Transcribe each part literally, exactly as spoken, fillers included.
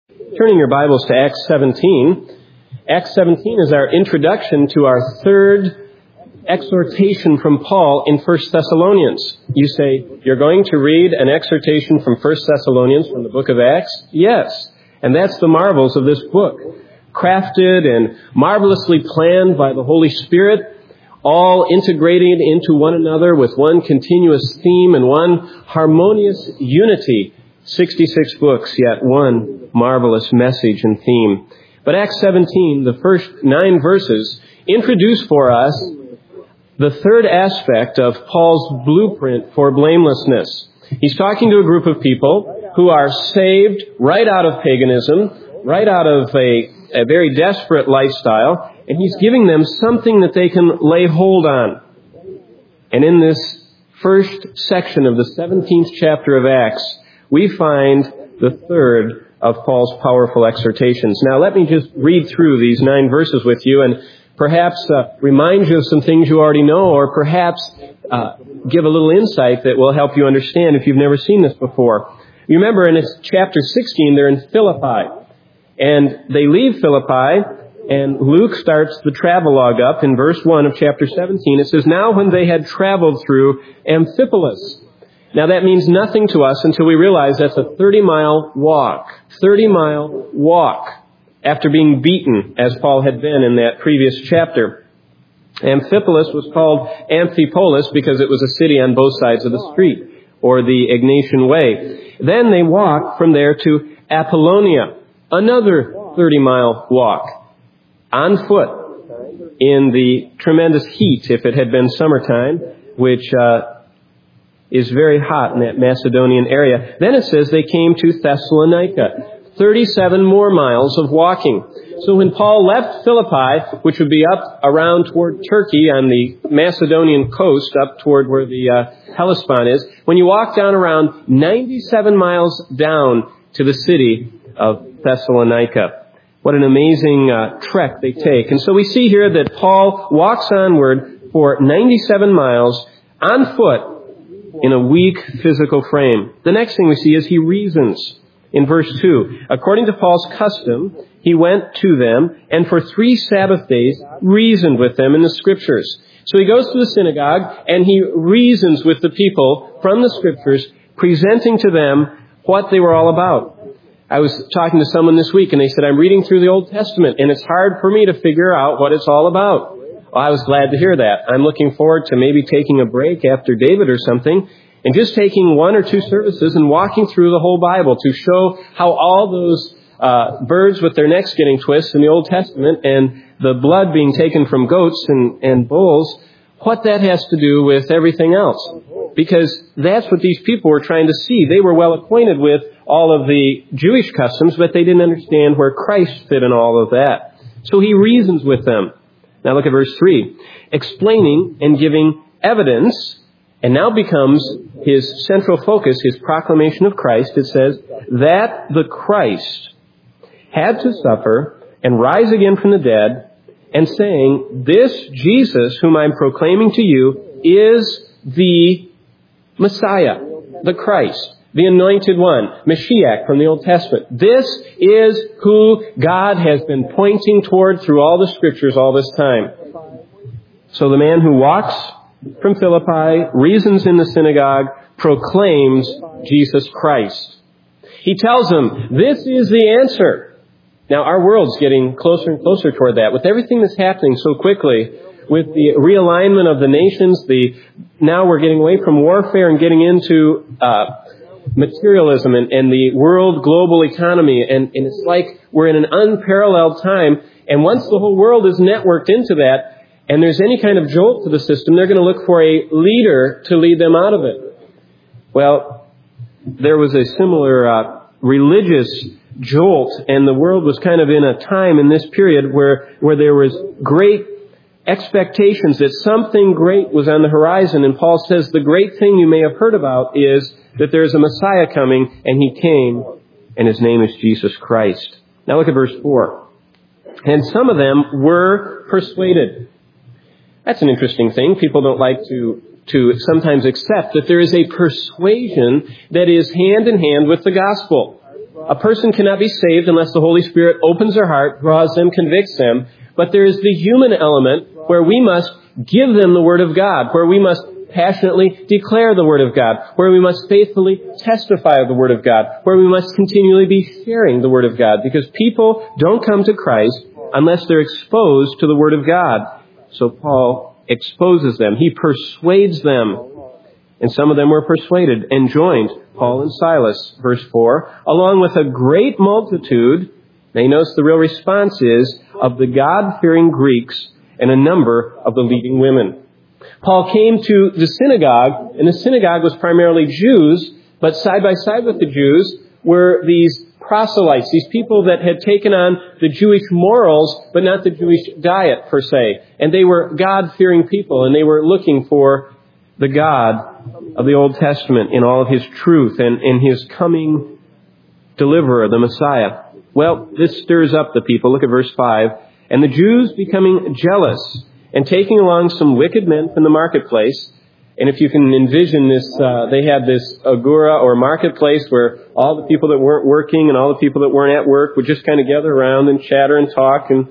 Turning your Bibles to Acts seventeen. Acts seventeen is our introduction to our third exhortation from Paul in First Thessalonians. You say, you're going to read an exhortation from First Thessalonians from the book of Acts? Yes. And that's the marvels of this book. Crafted and marvelously planned by the Holy Spirit, all integrated into one another with one continuous theme and one harmonious unity. sixty-six books, yet one marvelous message and theme. But Acts seventeen, the first nine verses, introduce for us the third aspect of Paul's blueprint for blamelessness. He's talking to a group of people who are saved right out of paganism, right out of a, a very desperate lifestyle, and he's giving them something that they can lay hold on. And in this first section of the seventeenth chapter of Acts, we find the third of Paul's powerful exhortations. Now, let me just read through these nine verses with you and perhaps uh, remind you of some things you already know, or perhaps uh, give a little insight that will help you understand if you've never seen this before. You remember in chapter sixteen, they're in Philippi, and they leave Philippi, and Luke starts the travelogue up in verse one of chapter seventeen. It says, "Now when they had traveled through Amphipolis." Now that means nothing to us until we realize that's a thirty-mile walk. thirty-mile walk after being beaten, as Paul had been in that previous chapter. Amphipolis was called Amphipolis because it was a city on both sides of the street, or the Egnatian Way. Then they walked from there to Apollonia, another thirty-mile walk, on foot, in the tremendous heat, if it had been summertime, which uh, is very hot in that Macedonian area. Then it says they came to Thessalonica, thirty-seven more miles of walking. So when Paul left Philippi, which would be up around toward Turkey on the Macedonian coast, up toward where the uh, Hellespont is, when you walk down around ninety-seven miles down to the city of Thessalonica. What an amazing uh, trek they take. And so we see here that Paul walks onward for ninety-seven miles on foot in a weak physical frame. The next thing we see is he reasons. In verse two, according to Paul's custom, he went to them and for three Sabbath days reasoned with them in the Scriptures. So he goes to the synagogue and he reasons with the people from the Scriptures, presenting to them what they were all about. I was talking to someone this week and they said, I'm reading through the Old Testament and it's hard for me to figure out what it's all about. Well, I was glad to hear that. I'm looking forward to maybe taking a break after David or something and just taking one or two services and walking through the whole Bible to show how all those uh, birds with their necks getting twists in the Old Testament and the blood being taken from goats and, and bulls, what that has to do with everything else. Because that's what these people were trying to see. They were well acquainted with all of the Jewish customs, but they didn't understand where Christ fit in all of that. So he reasons with them. Now look at verse three. Explaining and giving evidence, and now becomes his central focus, his proclamation of Christ. It says, that the Christ had to suffer and rise again from the dead, and saying, this Jesus whom I'm proclaiming to you is the Messiah, the Christ, the Anointed One, Mashiach from the Old Testament. This is who God has been pointing toward through all the Scriptures all this time. So the man who walks from Philippi, reasons in the synagogue, proclaims Jesus Christ. He tells them, this is the answer. Now our world's getting closer and closer toward that. With everything that's happening so quickly, with the realignment of the nations, the now we're getting away from warfare and getting into uh materialism and, and the world global economy, and, and it's like we're in an unparalleled time, and once the whole world is networked into that and there's any kind of jolt to the system, they're going to look for a leader to lead them out of it. Well, there was a similar uh, religious jolt, and the world was kind of in a time in this period where, where there was great expectations that something great was on the horizon. And Paul says the great thing you may have heard about is that there's a Messiah coming, and he came, and his name is Jesus Christ. Now look at verse four. And some of them were persuaded. That's an interesting thing. People don't like to, to sometimes accept that there is a persuasion that is hand in hand with the gospel. A person cannot be saved unless the Holy Spirit opens their heart, draws them, convicts them. But there is the human element where we must give them the Word of God, where we must passionately declare the Word of God, where we must faithfully testify of the Word of God, where we must continually be sharing the Word of God, because people don't come to Christ unless they're exposed to the Word of God. So Paul exposes them. He persuades them. And some of them were persuaded and joined Paul and Silas, verse four, along with a great multitude, now you notice the real response is, of the God-fearing Greeks and a number of the leading women. Paul came to the synagogue, and the synagogue was primarily Jews, but side by side with the Jews were these proselytes, these people that had taken on the Jewish morals, but not the Jewish diet per se. And they were God-fearing people, and they were looking for the God of the Old Testament in all of His truth and in His coming deliverer, the Messiah. Well, this stirs up the people. Look at verse five. And the Jews becoming jealous and taking along some wicked men from the marketplace. And if you can envision this, uh, they had this agora or marketplace where all the people that weren't working and all the people that weren't at work would just kind of gather around and chatter and talk. And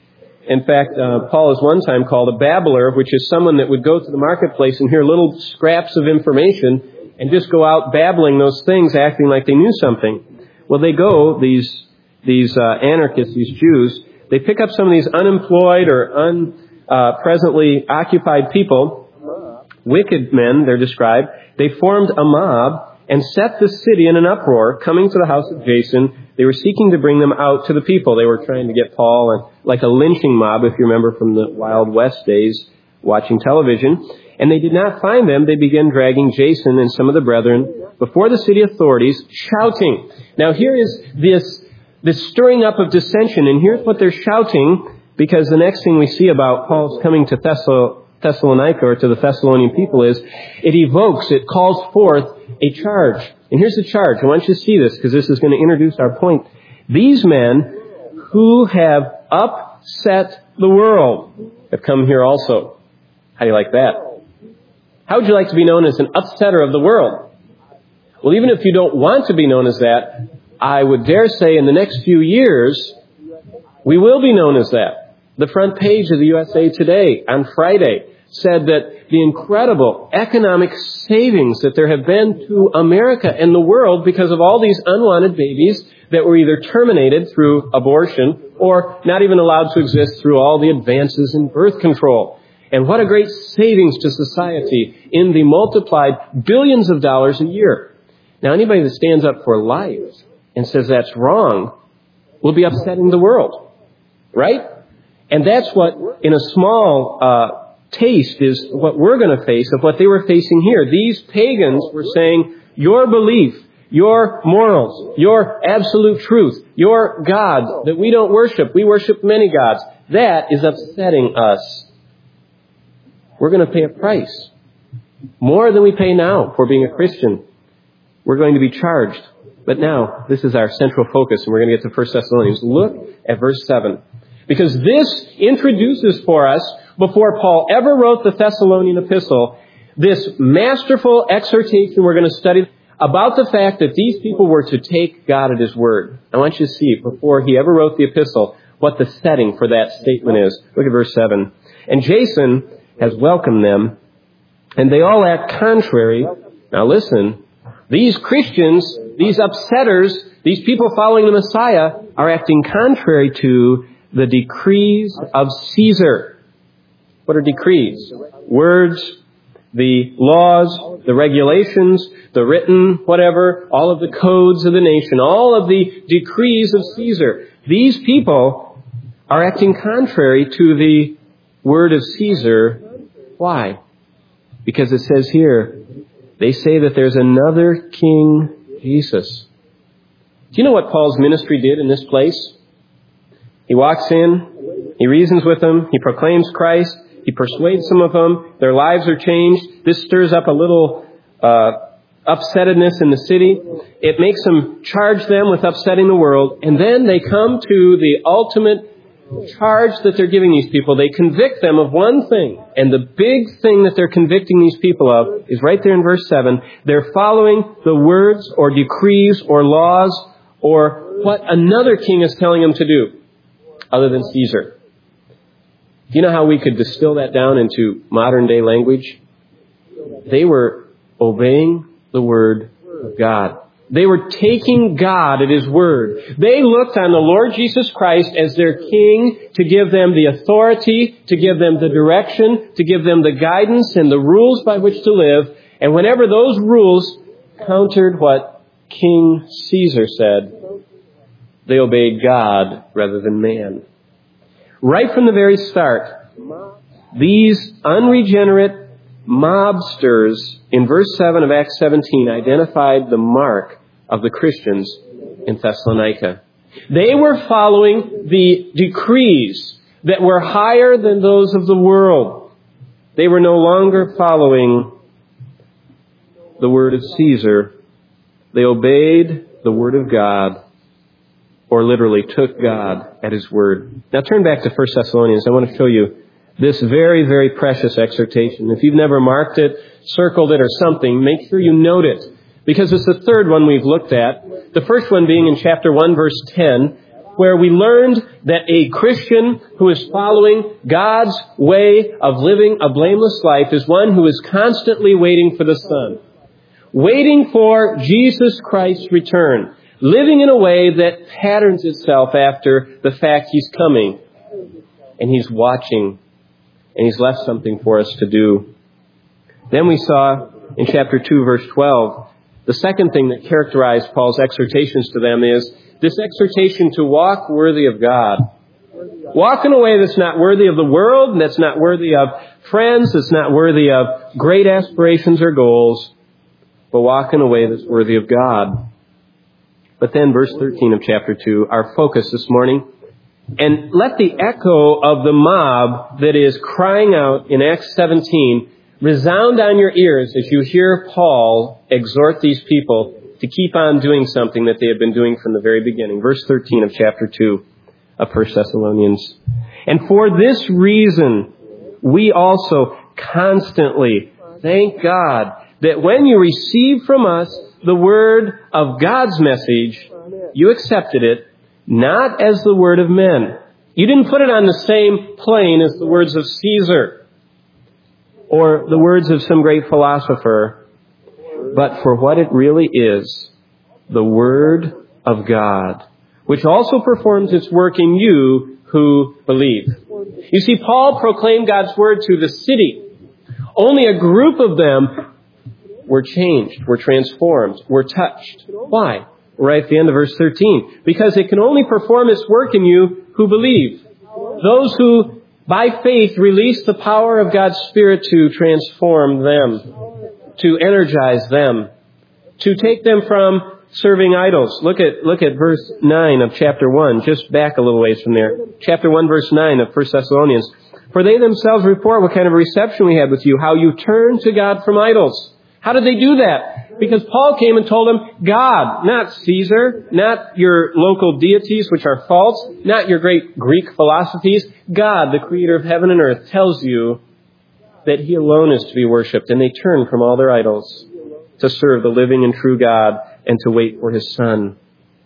in fact, uh, Paul is one time called a babbler, which is someone that would go to the marketplace and hear little scraps of information and just go out babbling those things, acting like they knew something. Well, they go, these these uh, anarchists, these Jews, they pick up some of these unemployed or un, uh, presently occupied people, wicked men, they're described. They formed a mob and set the city in an uproar, coming to the house of Jason. They were seeking to bring them out to the people. They were trying to get Paul, and like a lynching mob, if you remember from the Wild West days, watching television. And they did not find them. They began dragging Jason and some of the brethren before the city authorities, shouting. Now here is this, this stirring up of dissension, and here's what they're shouting, because the next thing we see about Paul's coming to Thessal- Thessalonica, or to the Thessalonian people, is it evokes, it calls forth a charge. And here's the charge. I want you to see this, because this is going to introduce our point. These men who have upset the world have come here also. How do you like that? How would you like to be known as an upsetter of the world? Well, even if you don't want to be known as that, I would dare say in the next few years, we will be known as that. The front page of the U S A Today on Friday said that the incredible economic savings that there have been to America and the world because of all these unwanted babies that were either terminated through abortion or not even allowed to exist through all the advances in birth control. And what a great savings to society in the multiplied billions of dollars a year. Now, anybody that stands up for life and says that's wrong will be upsetting the world, right? And that's what, in a small uh, taste, is what we're going to face of what they were facing here. These pagans were saying, your belief, your morals, your absolute truth, your God that we don't worship, we worship many gods, that is upsetting us. We're going to pay a price. More than we pay now for being a Christian. We're going to be charged. But now, this is our central focus, and we're going to get to First Thessalonians. Look at verse seven. Because this introduces for us, before Paul ever wrote the Thessalonian epistle, this masterful exhortation we're going to study about the fact that these people were to take God at His word. I want you to see, before he ever wrote the epistle, what the setting for that statement is. Look at verse seven. And Jason has welcomed them, and they all act contrary. Now listen, these Christians, these upsetters, these people following the Messiah are acting contrary to the decrees of Caesar. What are decrees? Words, the laws, the regulations, the written, whatever, all of the codes of the nation, all of the decrees of Caesar. These people are acting contrary to the word of Caesar. Why? Because it says here, they say that there's another King Jesus. Do you know what Paul's ministry did in this place? He walks in, he reasons with them, he proclaims Christ, he persuades some of them, their lives are changed. This stirs up a little uh, upsettedness in the city. It makes them charge them with upsetting the world, and then they come to the ultimate charge that they're giving these people. They convict them of one thing, and the big thing that they're convicting these people of is right there in verse seven. They're following the words or decrees or laws or what another king is telling them to do, other than Caesar. Do you know how we could distill that down into modern day language? They were obeying the word of God. They were taking God at His word. They looked on the Lord Jesus Christ as their King to give them the authority, to give them the direction, to give them the guidance and the rules by which to live. And whenever those rules countered what King Caesar said, they obeyed God rather than man. Right from the very start, these unregenerate mobsters in verse seven of Acts seventeen identified the mark of the Christians in Thessalonica. They were following the decrees that were higher than those of the world. They were no longer following the word of Caesar. They obeyed the word of God, or literally took God at His word. Now turn back to First Thessalonians. I want to show you this very, very precious exhortation. If you've never marked it, circled it, or something, make sure you note it, because it's the third one we've looked at. The first one being in chapter one, verse ten, where we learned that a Christian who is following God's way of living a blameless life is one who is constantly waiting for the Son, waiting for Jesus Christ's return, living in a way that patterns itself after the fact He's coming, and He's watching, and He's left something for us to do. Then we saw in chapter two, verse twelve, the second thing that characterized Paul's exhortations to them is this exhortation to walk worthy of God. Walk in a way that's not worthy of the world, and that's not worthy of friends, that's not worthy of great aspirations or goals, but walk in a way that's worthy of God. But then verse thirteen of chapter two, our focus this morning, and let the echo of the mob that is crying out in Acts seventeen resound on your ears as you hear Paul exhort these people to keep on doing something that they have been doing from the very beginning. Verse thirteen of chapter two of First Thessalonians. And for this reason, we also constantly thank God that when you receive from us the word of God's message, you accepted it not as the word of men. You didn't put it on the same plane as the words of Caesar or the words of some great philosopher, but for what it really is, the word of God, which also performs its work in you who believe. You see, Paul proclaimed God's word to the city. Only a group of them were changed, were transformed, were touched. Why? Right at the end of verse thirteen. Because it can only perform its work in you who believe. Those who, by faith, release the power of God's Spirit to transform them, to energize them, to take them from serving idols. Look at look at verse nine of chapter one, just back a little ways from there. Chapter one, verse nine of First Thessalonians. For they themselves report what kind of reception we had with you, how you turned to God from idols. How did they do that? Because Paul came and told them, God, not Caesar, not your local deities, which are false, not your great Greek philosophies. God, the creator of heaven and earth, tells you that He alone is to be worshipped. And they turn from all their idols to serve the living and true God and to wait for His Son.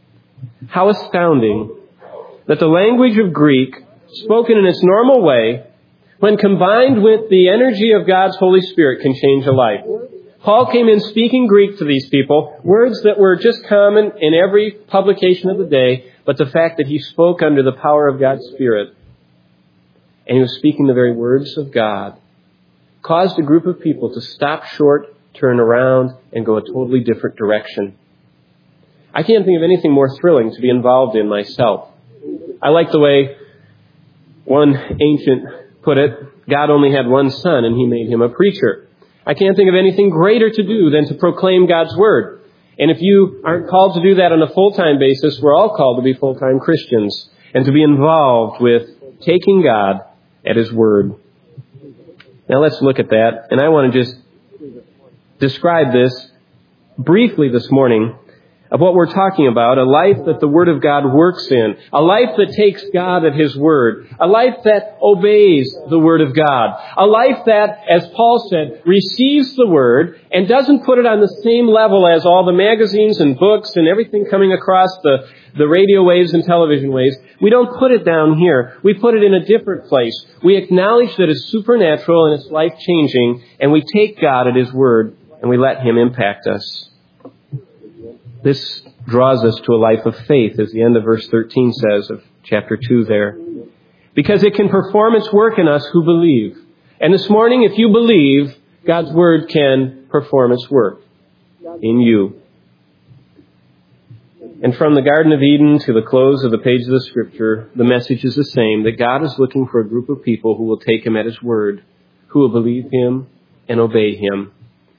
How astounding that the language of Greek, spoken in its normal way, when combined with the energy of God's Holy Spirit, can change a life. Paul came in speaking Greek to these people, words that were just common in every publication of the day, but the fact that he spoke under the power of God's Spirit, and he was speaking the very words of God, caused a group of people to stop short, turn around, and go a totally different direction. I can't think of anything more thrilling to be involved in myself. I like the way one ancient put it, God only had one son and He made him a preacher. I can't think of anything greater to do than to proclaim God's word. And if you aren't called to do that on a full-time basis, we're all called to be full-time Christians and to be involved with taking God at His word. Now let's look at that. And I want to just describe this briefly this morning. of what we're talking about, a life that the Word of God works in, a life that takes God at His Word, a life that obeys the Word of God, a life that, as Paul said, receives the Word and doesn't put it on the same level as all the magazines and books and everything coming across the, the radio waves and television waves. We don't put it down here. We put it in a different place. We acknowledge that it's supernatural and it's life-changing, and we take God at His Word and we let Him impact us. This draws us to a life of faith, as the end of verse thirteen says of chapter two there. Because it can perform its work in us who believe. And this morning, if you believe, God's Word can perform its work in you. And from the Garden of Eden to the close of the page of the Scripture, the message is the same, that God is looking for a group of people who will take Him at His Word, who will believe Him and obey Him.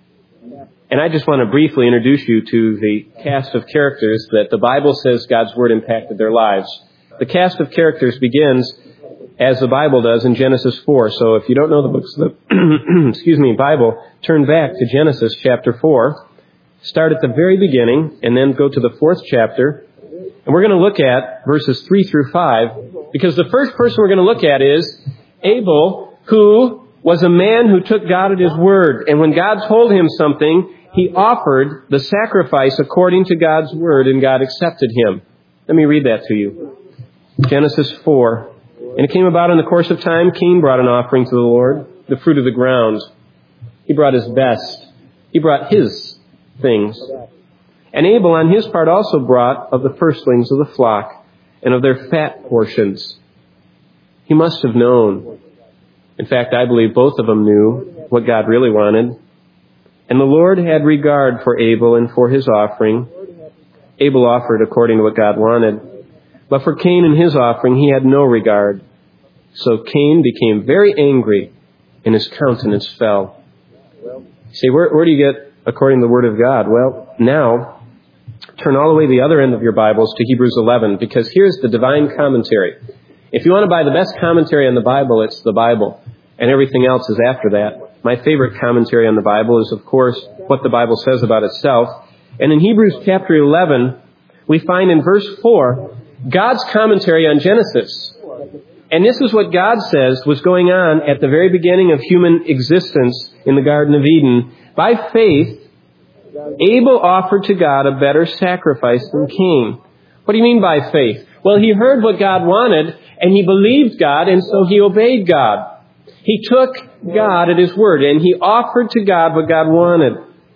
And I just want to briefly introduce you to the cast of characters that the Bible says God's Word impacted their lives. The cast of characters begins, as the Bible does, in Genesis four. So if you don't know the books of the excuse me, Bible, turn back to Genesis chapter four. Start at the very beginning, and then go to the fourth chapter. And we're going to look at verses three through five, because the first person we're going to look at is Abel, who was a man who took God at His Word. And when God told him something, he offered the sacrifice according to God's Word, and God accepted him. Let me read that to you. Genesis four. And it came about in the course of time, Cain brought an offering to the Lord, the fruit of the ground. He brought his best. He brought his things. And Abel on his part also brought of the firstlings of the flock and of their fat portions. He must have known. In fact, I believe both of them knew what God really wanted. And the Lord had regard for Abel and for his offering. Abel offered according to what God wanted. But for Cain and his offering, he had no regard. So Cain became very angry, and his countenance fell. You say, where, where do you get according to the Word of God? Well, now, turn all the way to the other end of your Bibles to Hebrews eleven, because here's the divine commentary. If you want to buy the best commentary on the Bible, it's the Bible, and everything else is after that. My favorite commentary on the Bible is, of course, what the Bible says about itself. And in Hebrews chapter eleven, we find in verse four, God's commentary on Genesis. And this is what God says was going on at the very beginning of human existence in the Garden of Eden. By faith, Abel offered to God a better sacrifice than Cain. What do you mean by faith? Well, he heard what God wanted, and he believed God, and so he obeyed God. He took God at His Word, and he offered to God what God wanted.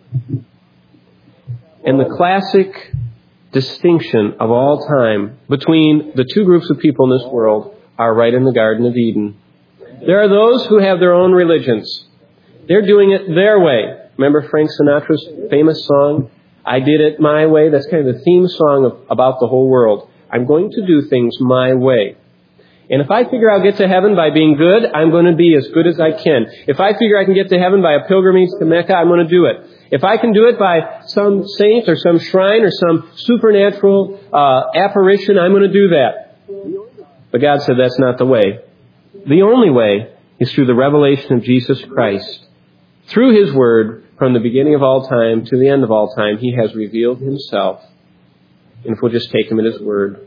And the classic distinction of all time between the two groups of people in this world are right in the Garden of Eden. There are those who have their own religions. They're doing it their way. Remember Frank Sinatra's famous song, I Did It My Way? That's kind of the theme song of, about the whole world. I'm going to do things my way. And if I figure I'll get to heaven by being good, I'm going to be as good as I can. If I figure I can get to heaven by a pilgrimage to Mecca, I'm going to do it. If I can do it by some saint or some shrine or some supernatural uh, apparition, I'm going to do that. But God said that's not the way. The only way is through the revelation of Jesus Christ. Through His Word, from the beginning of all time to the end of all time, He has revealed Himself. And if we'll just take Him at His Word,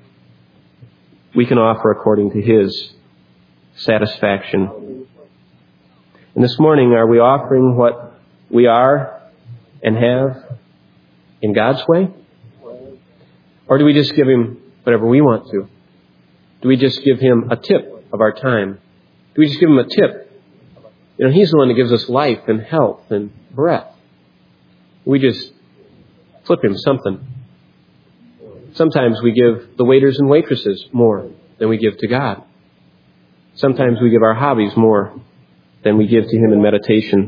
we can offer according to His satisfaction. And this morning, are we offering what we are and have in God's way? Or do we just give Him whatever we want to? Do we just give Him a tip of our time? Do we just give Him a tip? You know, He's the one that gives us life and health and breath. We just flip Him something. Sometimes we give the waiters and waitresses more than we give to God. Sometimes we give our hobbies more than we give to Him in meditation.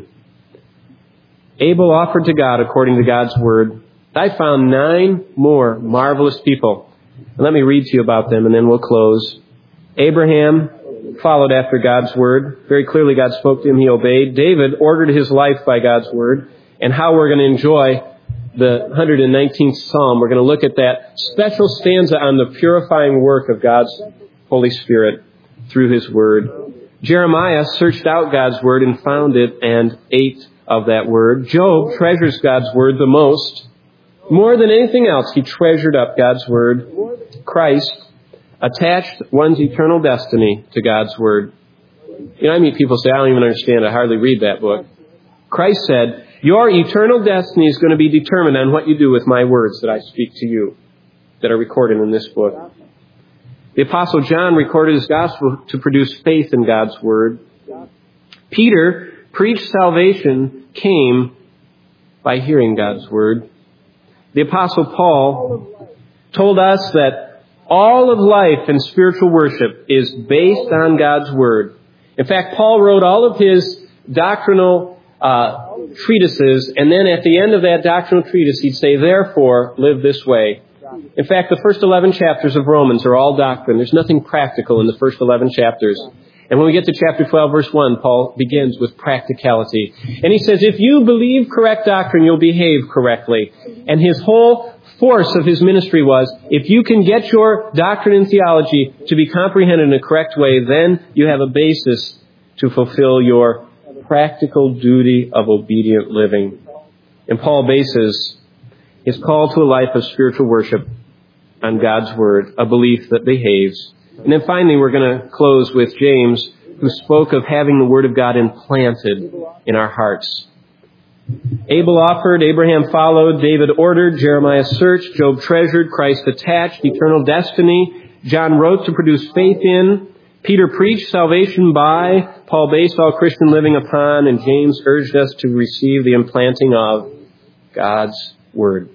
Abel offered to God according to God's Word. I found nine more marvelous people. And let me read to you about them, and then we'll close. Abraham followed after God's Word. Very clearly God spoke to him, he obeyed. David ordered his life by God's Word. And how we're going to enjoy the one hundred nineteenth Psalm. We're going to look at that special stanza on the purifying work of God's Holy Spirit through His Word. Jeremiah searched out God's Word and found it and ate of that Word. Job treasures God's Word the most. More than anything else, he treasured up God's Word. Christ attached one's eternal destiny to God's Word. You know, I meet people say, I don't even understand, I hardly read that book. Christ said, your eternal destiny is going to be determined on what you do with my words that I speak to you, that are recorded in this book. The Apostle John recorded his gospel to produce faith in God's Word. Peter preached salvation came by hearing God's Word. The Apostle Paul told us that all of life and spiritual worship is based on God's Word. In fact, Paul wrote all of his doctrinal uh, treatises, and then at the end of that doctrinal treatise, he'd say, therefore, live this way. In fact, the first eleven chapters of Romans are all doctrine. There's nothing practical in the first eleven chapters. And when we get to chapter twelve, verse one, Paul begins with practicality. And he says, if you believe correct doctrine, you'll behave correctly. And his whole force of his ministry was, if you can get your doctrine and theology to be comprehended in a correct way, then you have a basis to fulfill your practical duty of obedient living. And Paul bases his call to a life of spiritual worship on God's Word, a belief that behaves. And then finally, we're going to close with James, who spoke of having the Word of God implanted in our hearts. Abel offered, Abraham followed, David ordered, Jeremiah searched, Job treasured, Christ attached, eternal destiny, John wrote to produce faith in, Peter preached salvation by, Paul based all Christian living upon, and James urged us to receive the implanting of God's Word.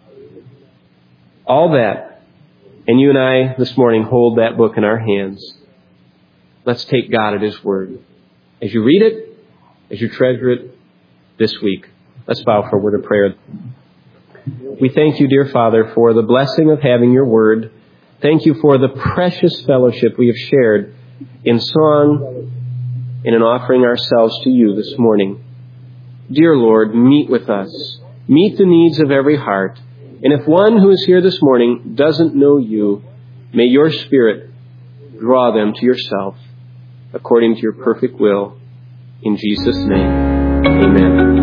All that, and you and I this morning hold that book in our hands. Let's take God at His Word. As you read it, as you treasure it this week, let's bow for a word of prayer. We thank you, dear Father, for the blessing of having your Word. Thank you for the precious fellowship we have shared in song and in offering ourselves to you this morning. Dear Lord, meet with us. Meet the needs of every heart. And if one who is here this morning doesn't know you, may your Spirit draw them to yourself according to your perfect will. In Jesus' name, amen.